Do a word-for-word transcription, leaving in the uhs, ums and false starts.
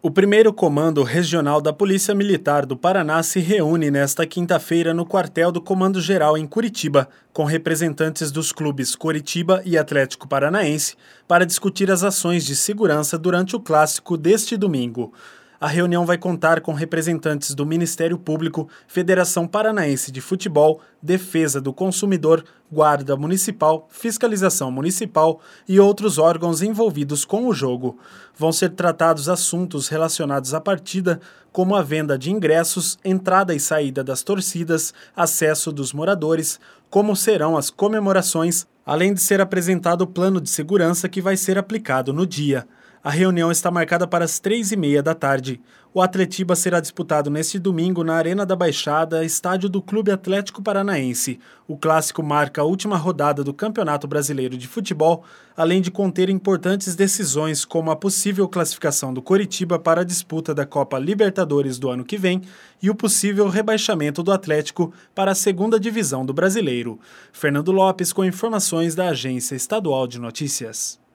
O primeiro Comando Regional da Polícia Militar do Paraná se reúne nesta quinta-feira no quartel do Comando Geral em Curitiba, com representantes dos clubes Coritiba e Atlético Paranaense, para discutir as ações de segurança durante o clássico deste domingo. A reunião vai contar com representantes do Ministério Público, Federação Paranaense de Futebol, Defesa do Consumidor, Guarda Municipal, Fiscalização Municipal e outros órgãos envolvidos com o jogo. Vão ser tratados assuntos relacionados à partida, como a venda de ingressos, entrada e saída das torcidas, acesso dos moradores, como serão as comemorações, além de ser apresentado o plano de segurança que vai ser aplicado no dia. A reunião está marcada para as três e meia da tarde. O Atletiba será disputado neste domingo na Arena da Baixada, estádio do Clube Atlético Paranaense. O clássico marca a última rodada do Campeonato Brasileiro de Futebol, além de conter importantes decisões como a possível classificação do Coritiba para a disputa da Copa Libertadores do ano que vem e o possível rebaixamento do Atlético para a segunda divisão do Brasileiro. Fernando Lopes com informações da Agência Estadual de Notícias.